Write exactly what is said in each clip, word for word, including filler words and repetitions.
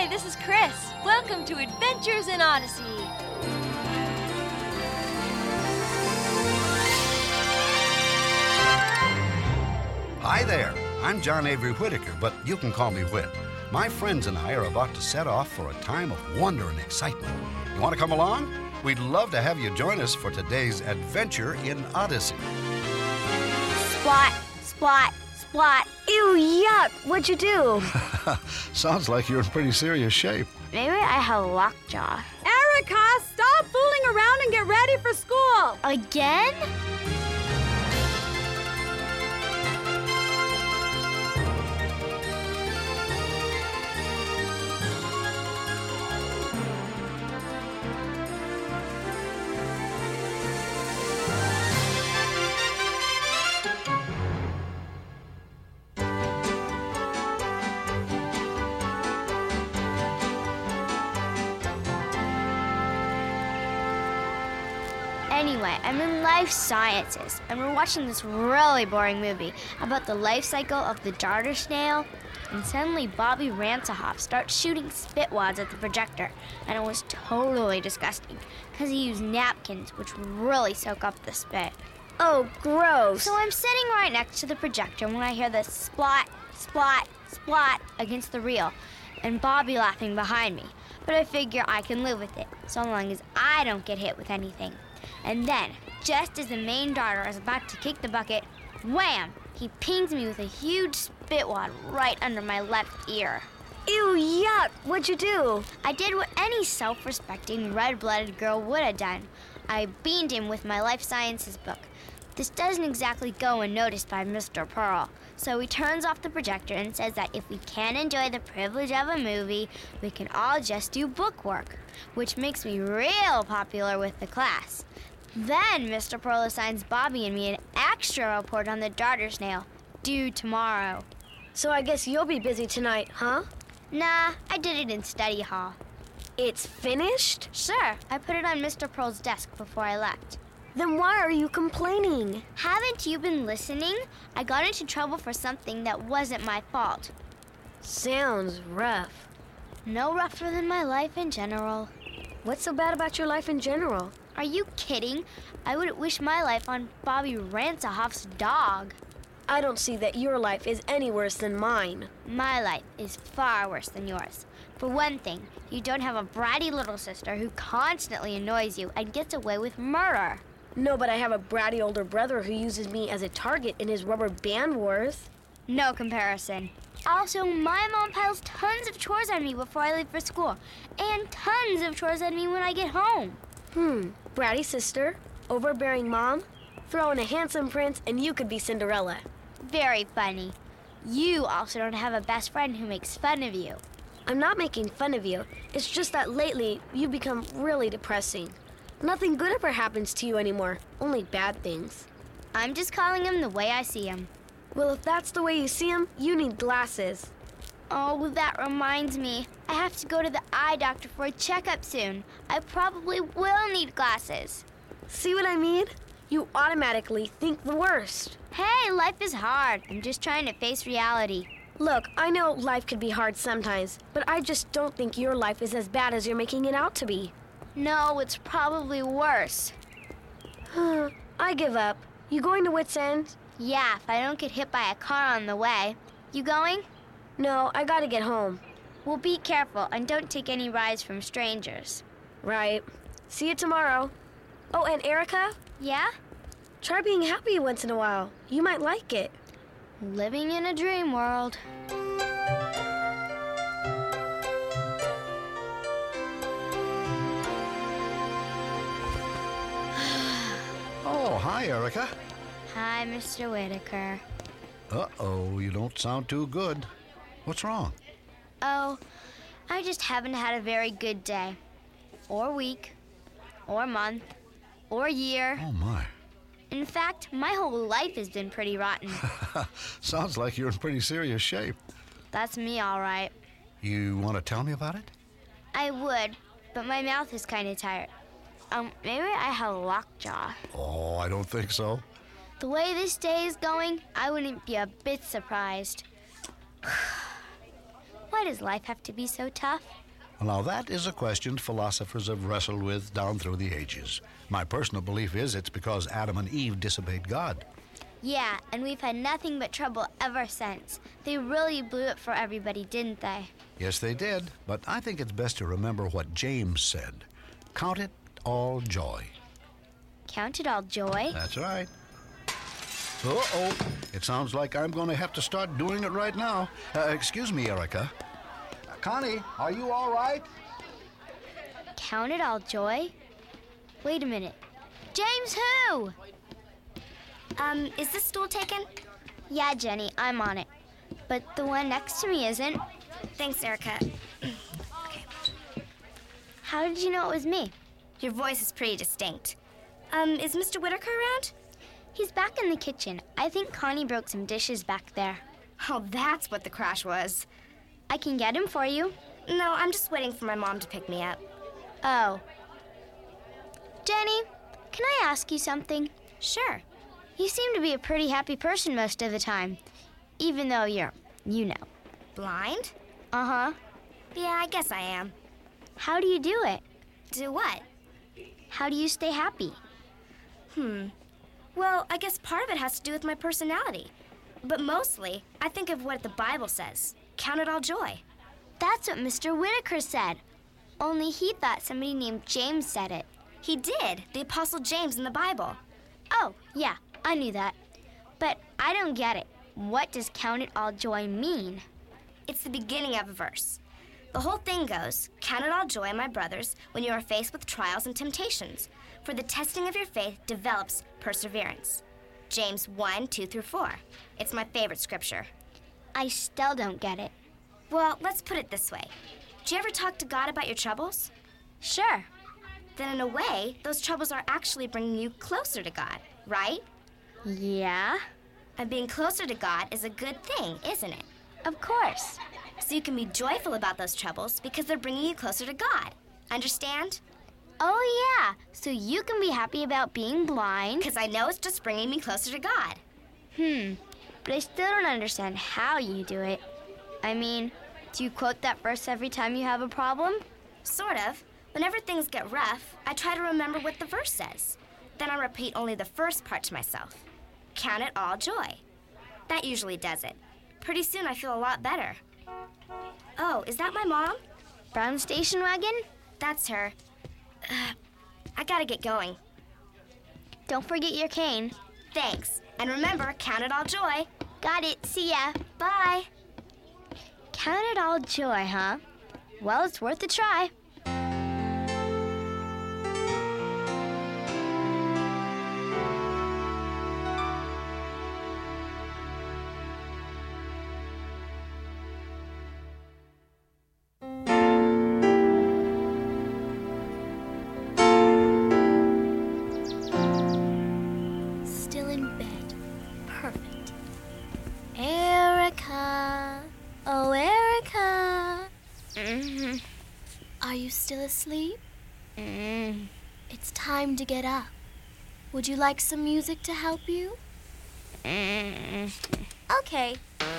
Hi, this is Chris. Welcome to Adventures in Odyssey. Hi there. I'm John Avery Whitaker, but you can call me Whit. My friends and I are about to set off for a time of wonder and excitement. You want to come along? We'd love to have you join us for today's adventure in Odyssey. Splot, splot, splot. Ew, yuck. What'd you do? Sounds like you're in pretty serious shape. Maybe I have lockjaw. Erica, stop fooling around and get ready for school. Again? Anyway, I'm in life sciences, and we're watching this really boring movie about the life cycle of the darter snail, and suddenly Bobby Ransahoff starts shooting spit wads at the projector, and it was totally disgusting, because he used napkins, which really soak up the spit. Oh, gross. So I'm sitting right next to the projector when I hear the splot, splot, splot against the reel, and Bobby laughing behind me. But I figure I can live with it, so long as I don't get hit with anything. And then, just as the main darter is about to kick the bucket, wham! He pings me with a huge spit wad right under my left ear. Ew, yuck. What'd you do? I did what any self-respecting, red-blooded girl would have done. I beamed him with my life sciences book. This doesn't exactly go unnoticed by Mister Pearl, so he turns off the projector and says that if we can't enjoy the privilege of a movie, we can all just do bookwork, which makes me real popular with the class. Then Mister Pearl assigns Bobby and me an extra report on the darter snail, due tomorrow. So I guess you'll be busy tonight, huh? Nah, I did it in study hall. It's finished? Sure, I put it on Mister Pearl's desk before I left. Then why are you complaining? Haven't you been listening? I got into trouble for something that wasn't my fault. Sounds rough. No rougher than my life in general. What's so bad about your life in general? Are you kidding? I wouldn't wish my life on Bobby Ransahoff's dog. I don't see that your life is any worse than mine. My life is far worse than yours. For one thing, you don't have a bratty little sister who constantly annoys you and gets away with murder. No, but I have a bratty older brother who uses me as a target in his rubber band wars. No comparison. Also, my mom piles tons of chores on me before I leave for school, and tons of chores on me when I get home. Hmm, bratty sister, overbearing mom, throw in a handsome prince, and you could be Cinderella. Very funny. You also don't have a best friend who makes fun of you. I'm not making fun of you. It's just that lately, you've become really depressing. Nothing good ever happens to you anymore, only bad things. I'm just calling him the way I see him. Well, if that's the way you see him, you need glasses. Oh, that reminds me. I have to go to the eye doctor for a checkup soon. I probably will need glasses. See what I mean? You automatically think the worst. Hey, life is hard. I'm just trying to face reality. Look, I know life could be hard sometimes, but I just don't think your life is as bad as you're making it out to be. No, it's probably worse. I give up. You going to Wits End? Yeah, if I don't get hit by a car on the way. You going? No, I gotta get home. Well, be careful and don't take any rides from strangers. Right. See you tomorrow. Oh, and Erica? Yeah? Try being happy once in a while. You might like it. Living in a dream world. Oh, hi, Erica. Hi, Mister Whitaker. Uh-oh, you don't sound too good. What's wrong? Oh, I just haven't had a very good day. Or week. Or month. Or year. Oh, my. In fact, my whole life has been pretty rotten. Sounds like you're in pretty serious shape. That's me, all right. You want to tell me about it? I would, but my mouth is kind of tired. Um, maybe I have lockjaw. Oh, I don't think so. The way this day is going, I wouldn't be a bit surprised. Why Why does life have to be so tough? Well, now that is a question philosophers have wrestled with down through the ages. My personal belief is it's because Adam and Eve disobeyed God. Yeah, and we've had nothing but trouble ever since. They really blew it for everybody, didn't they? Yes, they did, but I think it's best to remember what James said. Count it all joy. Count it all joy? That's right. Uh-oh. It sounds like I'm going to have to start doing it right now. Uh, excuse me, Erica. Uh, Connie, are you all right? Count it all joy? Wait a minute. James who? Um, is this stool taken? Yeah, Jenny, I'm on it. But the one next to me isn't. Thanks, Erica. Okay. How did you know it was me? Your voice is pretty distinct. Um, is Mister Whitaker around? He's back in the kitchen. I think Connie broke some dishes back there. Oh, that's what the crash was. I can get him for you. No, I'm just waiting for my mom to pick me up. Oh. Jenny, can I ask you something? Sure. You seem to be a pretty happy person most of the time, even though you're, you know. Blind? Uh-huh. Yeah, I guess I am. How do you do it? Do what? How do you stay happy? Hmm. Well, I guess part of it has to do with my personality. But mostly, I think of what the Bible says. Count it all joy. That's what Mister Whitaker said. Only he thought somebody named James said it. He did. The Apostle James in the Bible. Oh, yeah, I knew that. But I don't get it. What does count it all joy mean? It's the beginning of a verse. The whole thing goes, count it all joy, my brothers, when you are faced with trials and temptations, for the testing of your faith develops perseverance. James one, two through four. It's my favorite scripture. I still don't get it. Well, let's put it this way. Do you ever talk to God about your troubles? Sure. Then in a way, those troubles are actually bringing you closer to God, right? Yeah? And being closer to God is a good thing, isn't it? Of course. So you can be joyful about those troubles because they're bringing you closer to God. Understand? Oh, yeah. So you can be happy about being blind. Because I know it's just bringing me closer to God. Hmm. But I still don't understand how you do it. I mean, do you quote that verse every time you have a problem? Sort of. Whenever things get rough, I try to remember what the verse says. Then I repeat only the first part to myself. Count it all joy. That usually does it. Pretty soon I feel a lot better. Oh, is that my mom? Brown station wagon? That's her. Uh, I gotta get going. Don't forget your cane. Thanks. And remember, count it all joy. Got it. See ya. Bye. Count it all joy, huh? Well, it's worth a try. Still in bed. Perfect. Erica. Oh, Erica. Mm-hmm. Are you still asleep? Mm. It's time to get up. Would you like some music to help you? Mm. Okay.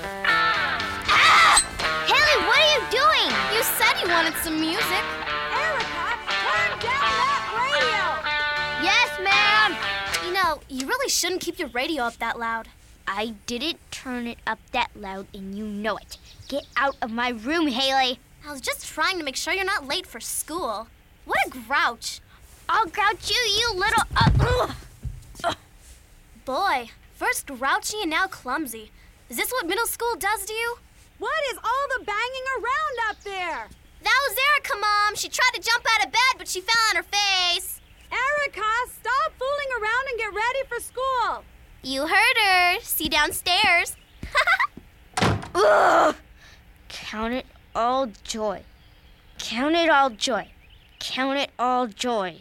Ah! Haley, what are you doing? You said you wanted some music. Erica, turn down that radio! Yes, ma'am. You know, you really shouldn't keep your radio up that loud. I didn't turn it up that loud, and you know it. Get out of my room, Haley. I was just trying to make sure you're not late for school. What a grouch. I'll grouch you, you little... Uh, ugh. Boy, first grouchy and now clumsy. Is this what middle school does to you? What is all the banging around up there? That was Erica, Mom. She tried to jump out of bed, but she fell on her face. Erica, stop fooling around and get ready for school. You heard her. See downstairs. Ugh. Count it all joy. Count it all joy. Count it all joy.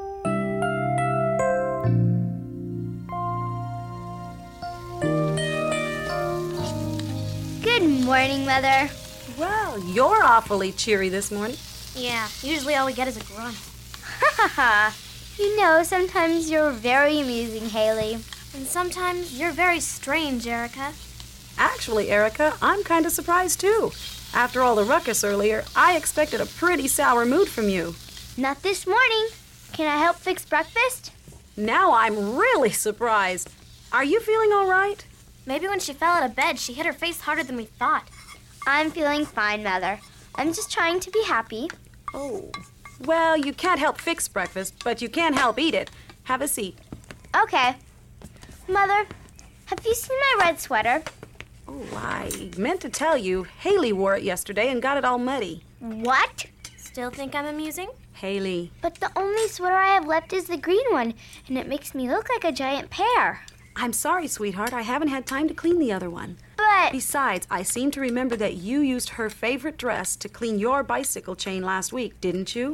Good morning, Mother. Well, you're awfully cheery this morning. Yeah, usually all we get is a grunt. Ha ha ha. You know, sometimes you're very amusing, Haley. And sometimes you're very strange, Erica. Actually, Erica, I'm kind of surprised too. After all the ruckus earlier, I expected a pretty sour mood from you. Not this morning. Can I help fix breakfast? Now I'm really surprised. Are you feeling all right? Maybe when she fell out of bed, she hit her face harder than we thought. I'm feeling fine, Mother. I'm just trying to be happy. Oh. Well, you can't help fix breakfast, but you can help eat it. Have a seat. Okay. Mother, have you seen my red sweater? Oh, I meant to tell you, Haley wore it yesterday and got it all muddy. What? Still think I'm amusing? Haley. But the only sweater I have left is the green one, and it makes me look like a giant pear. I'm sorry, sweetheart. I haven't had time to clean the other one. But... Besides, I seem to remember that you used her favorite dress to clean your bicycle chain last week, didn't you?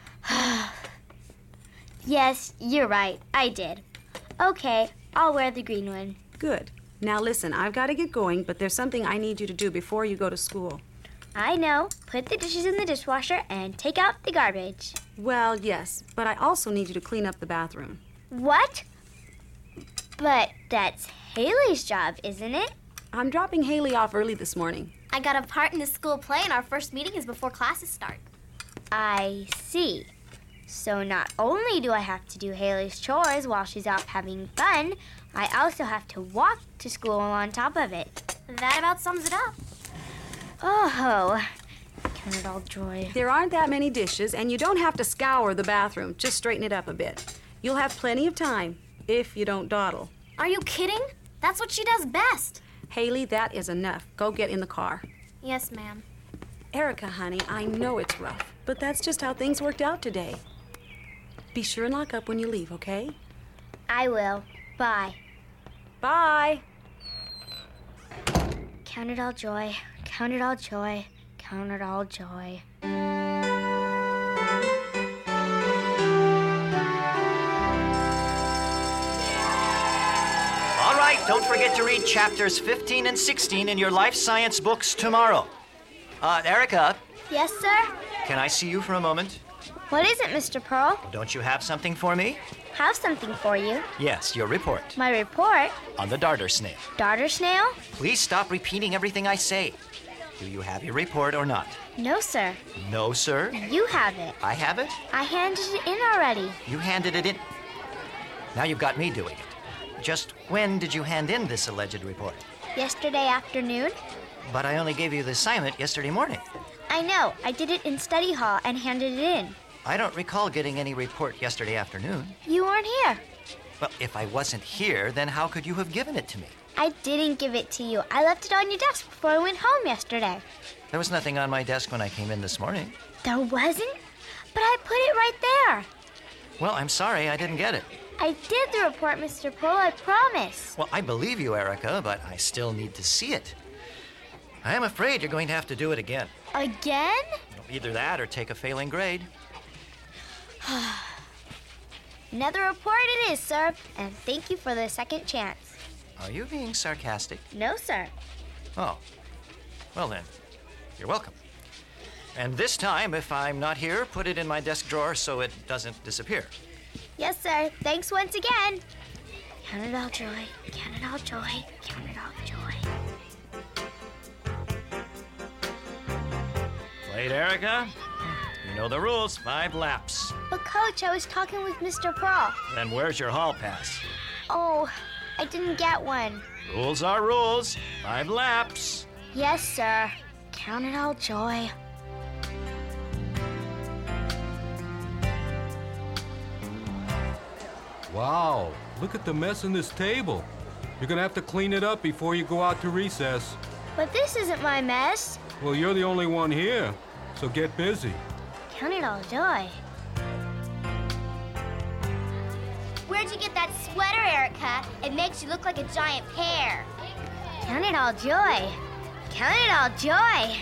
Yes, you're right. I did. Okay, I'll wear the green one. Good. Now listen, I've got to get going, but there's something I need you to do before you go to school. I know. Put the dishes in the dishwasher and take out the garbage. Well, yes, but I also need you to clean up the bathroom. What? But that's Haley's job, isn't it? I'm dropping Haley off early this morning. I got a part in the school play, and our first meeting is before classes start. I see. So not only do I have to do Haley's chores while she's off having fun, I also have to walk to school on top of it. That about sums it up. Oh, count it all joy. There aren't that many dishes, and you don't have to scour the bathroom. Just straighten it up a bit. You'll have plenty of time, if you don't dawdle. Are you kidding? That's what she does best. Haley, that is enough. Go get in the car. Yes, ma'am. Erica, honey, I know it's rough, but that's just how things worked out today. Be sure and lock up when you leave, okay? I will. Bye. Bye. Count it all joy. Count it all joy. Count it all joy. All right, don't forget to read chapters fifteen and sixteen in your life science books tomorrow. Uh, Erica, Yes, sir? can I see you for a moment? What is it, Mister Pearl? Don't you have something for me? Have something for you. Yes, your report My report? on the darter snail. Darter snail? Please stop repeating everything I say. Do you have your report or not? No, sir. No, sir. You have it. I have it? I handed it in already. You handed it in. Now you've got me doing it. Just when did you hand in this alleged report? Yesterday afternoon? But I only gave you the assignment yesterday morning. I know. I did it in study hall and handed it in. I don't recall getting any report yesterday afternoon. You weren't here. Well, if I wasn't here, then how could you have given it to me? I didn't give it to you. I left it on your desk before I went home yesterday. There was nothing on my desk when I came in this morning. There wasn't? But I put it right there. Well, I'm sorry I didn't get it. I did the report, Mister Pearl, I promise. Well, I believe you, Erica, but I still need to see it. I am afraid you're going to have to do it again. Again? Either that or take a failing grade. Another report it is, sir. And thank you for the second chance. Are you being sarcastic? No, sir. Oh. Well then, you're welcome. And this time, if I'm not here, put it in my desk drawer so it doesn't disappear. Yes, sir. Thanks once again. Count it all joy. Count it all joy. Count it all joy. Late, Erica? You know the rules. Five laps. But, Coach, I was talking with Mister Pearl. Then where's your hall pass? Oh, I didn't get one. Rules are rules. Five laps. Yes, sir. Count it all joy. Wow, look at the mess in this table. You're gonna have to clean it up before you go out to recess. But this isn't my mess. Well, you're the only one here, so get busy. Count it all joy. Where'd you get that sweater, Erica? It makes you look like a giant pear. Count it all joy. Count it all joy.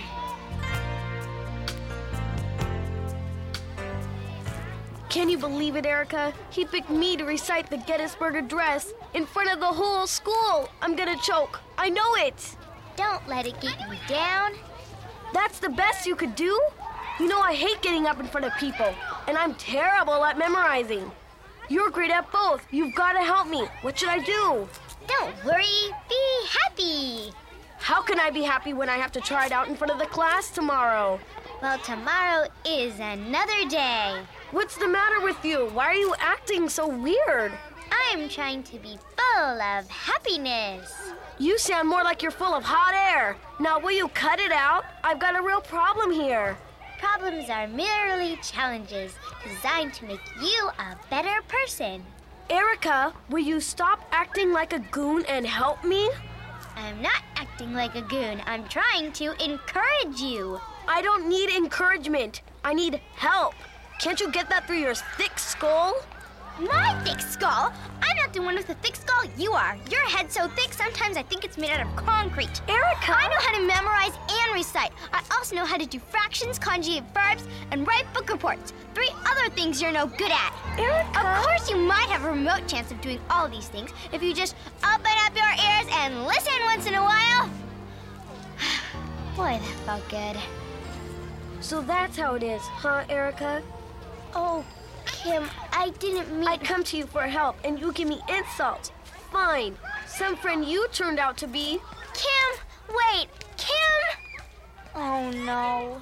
Can you believe it, Erica? He picked me to recite the Gettysburg Address in front of the whole school. I'm gonna choke. I know it. Don't let it get you down. That's the best you could do? You know I hate getting up in front of people, and I'm terrible at memorizing. You're great at both. You've got to help me. What should I do? Don't worry. Be happy. How can I be happy when I have to try it out in front of the class tomorrow? Well, tomorrow is another day. What's the matter with you? Why are you acting so weird? I'm trying to be full of happiness. You sound more like you're full of hot air. Now, will you cut it out? I've got a real problem here. Problems are merely challenges designed to make you a better person. Erica, will you stop acting like a goon and help me? I'm not acting like a goon. I'm trying to encourage you. I don't need encouragement. I need help. Can't you get that through your thick skull? My thick skull? I'm not the one with the thick skull. You are. Your head's so thick, sometimes I think it's made out of concrete. Erica! I know how to memorize and recite. I also know how to do fractions, conjugate verbs, and write book reports. Three other things you're no good at. Erica! Of course, you might have a remote chance of doing all these things if you just open up your ears and listen once in a while. Boy, that felt good. So that's how it is, huh, Erica? Oh, Kim, I didn't mean... I come to you for help, and you give me insults. Fine. Some friend you turned out to be. Kim, wait, Kim! Oh, no.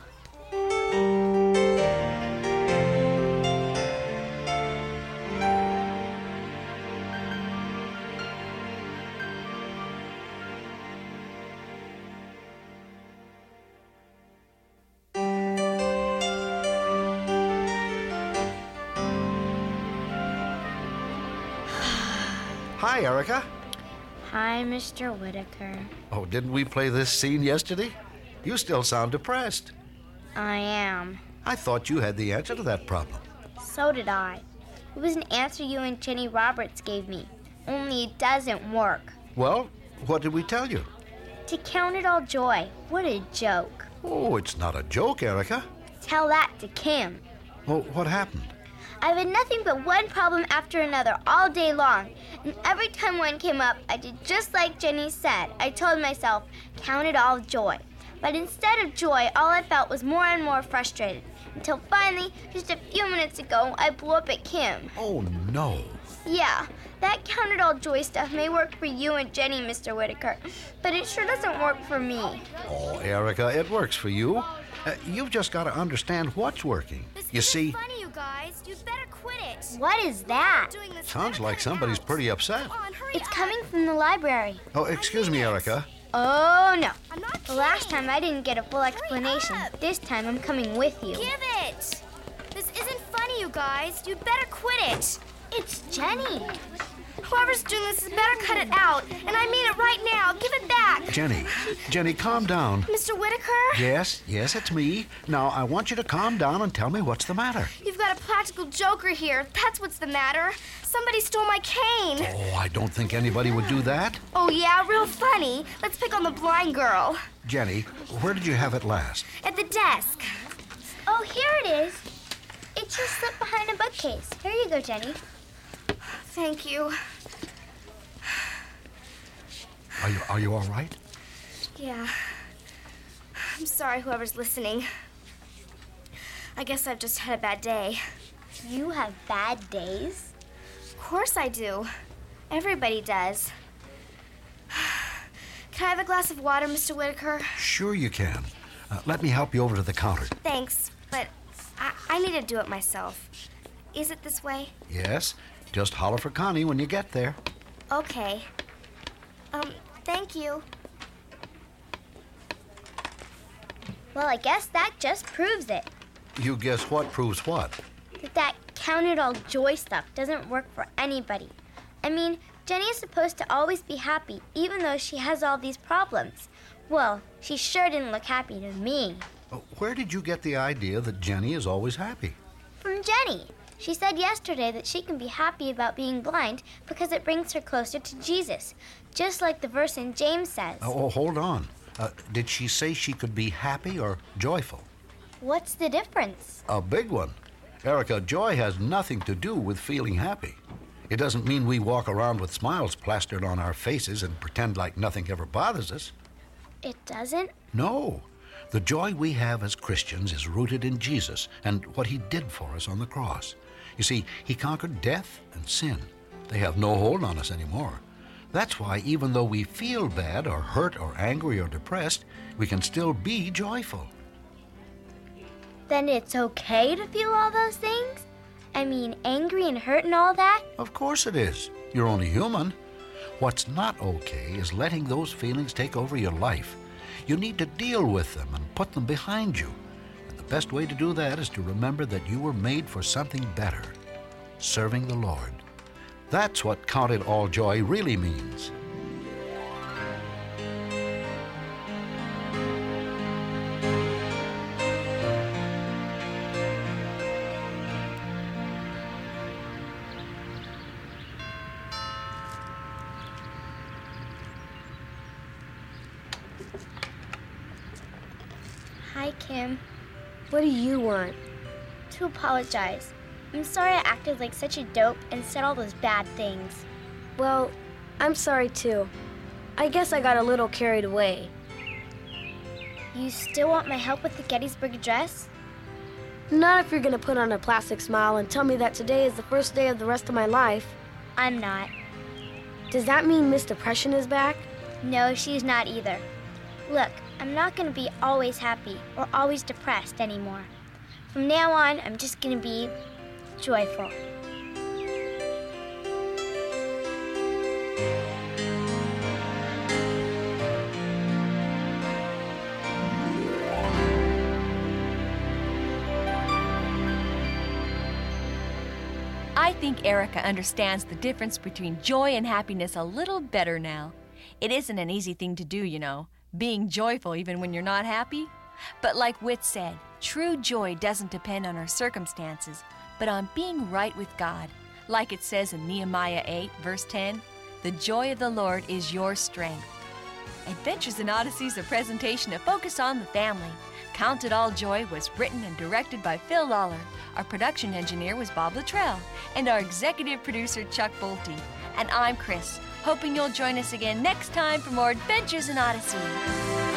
Hi, Erica. Hi, Mister Whitaker. Oh, didn't we play this scene yesterday? You still sound depressed. I am. I thought you had the answer to that problem. So did I. It was an answer you and Jenny Roberts gave me, only it doesn't work. Well, what did we tell you? To count it all joy. What a joke. Oh, it's not a joke, Erica. Tell that to Kim. Well, what happened? I've had nothing but one problem after another all day long, and every time one came up, I did just like Jenny said. I told myself, count it all joy. But instead of joy, all I felt was more and more frustrated, until finally, just a few minutes ago, I blew up at Kim. Oh, no. Yeah, that count it all joy stuff may work for you and Jenny, Mister Whitaker, but it sure doesn't work for me. Oh, Erica, it works for you. Uh, you've just got to understand what's working. This You isn't see, funny, you guys. You'd better quit it. What is that? Doing this, sounds better like cut it somebody's out. pretty upset. Come on, hurry It's up. coming from the library. Oh, excuse me, Erica. Oh, no. I'm not The last kidding. time I didn't get a full explanation. up. This time I'm coming with you. Give it. This isn't funny, you guys. You'd better quit it. It's Jenny. Whoever's doing this has better cut it out. And I mean it right now. Give it back. Jenny, Jenny, calm down. Mister Whitaker? Yes, yes, it's me. Now, I want you to calm down and tell me what's the matter. You've got a practical joker here. That's what's the matter. Somebody stole my cane. Oh, I don't think anybody would do that. Oh, yeah? Real funny. Let's pick on the blind girl. Jenny, where did you have it last? At the desk. Oh, here it is. It just slipped behind a bookcase. Here you go, Jenny. Thank you. Are you, are you all right? Yeah. I'm sorry, whoever's listening. I guess I've just had a bad day. You have bad days? Of course I do. Everybody does. Can I have a glass of water, Mister Whitaker? Sure you can. Uh, let me help you over to the counter. Thanks, but I, I need to do it myself. Is it this way? Yes, just holler for Connie when you get there. Okay. Um, thank you. Well, I guess that just proves it. You guess what proves what? That that count it all joy stuff doesn't work for anybody. I mean, Jenny is supposed to always be happy, even though she has all these problems. Well, she sure didn't look happy to me. Uh, Where did you get the idea that Jenny is always happy? From Jenny. She said yesterday that she can be happy about being blind because it brings her closer to Jesus, just like the verse in James says. Oh, hold on. Uh, did she say she could be happy or joyful? What's the difference? A big one. Erica, joy has nothing to do with feeling happy. It doesn't mean we walk around with smiles plastered on our faces and pretend like nothing ever bothers us. It doesn't? No. The joy we have as Christians is rooted in Jesus and what he did for us on the cross. You see, he conquered death and sin. They have no hold on us anymore. That's why even though we feel bad or hurt or angry or depressed, we can still be joyful. Then it's okay to feel all those things? I mean, angry and hurt and all that? Of course it is. You're only human. What's not okay is letting those feelings take over your life. You need to deal with them and put them behind you. And the best way to do that is to remember that you were made for something better, serving the Lord. That's what count it all joy really means. Hi, Kim. What do you want? To apologize. I'm sorry I acted like such a dope and said all those bad things. Well, I'm sorry too. I guess I got a little carried away. You still want my help with the Gettysburg Address? Not if you're gonna put on a plastic smile and tell me that today is the first day of the rest of my life. I'm not. Does that mean Miss Depression is back? No, she's not either. Look, I'm not gonna be always happy or always depressed anymore. From now on, I'm just gonna be joyful. I think Erica understands the difference between joy and happiness a little better now. It isn't an easy thing to do, you know, being joyful even when you're not happy. But like Whit said, true joy doesn't depend on our circumstances, but on being right with God. Like it says in Nehemiah eight, verse ten, "The joy of the Lord is your strength." Adventures in Odyssey is a presentation of Focus on the Family. Count It All Joy was written and directed by Phil Lawler. Our production engineer was Bob Luttrell, and our executive producer, Chuck Bolte. And I'm Chris, hoping you'll join us again next time for more Adventures in Odyssey.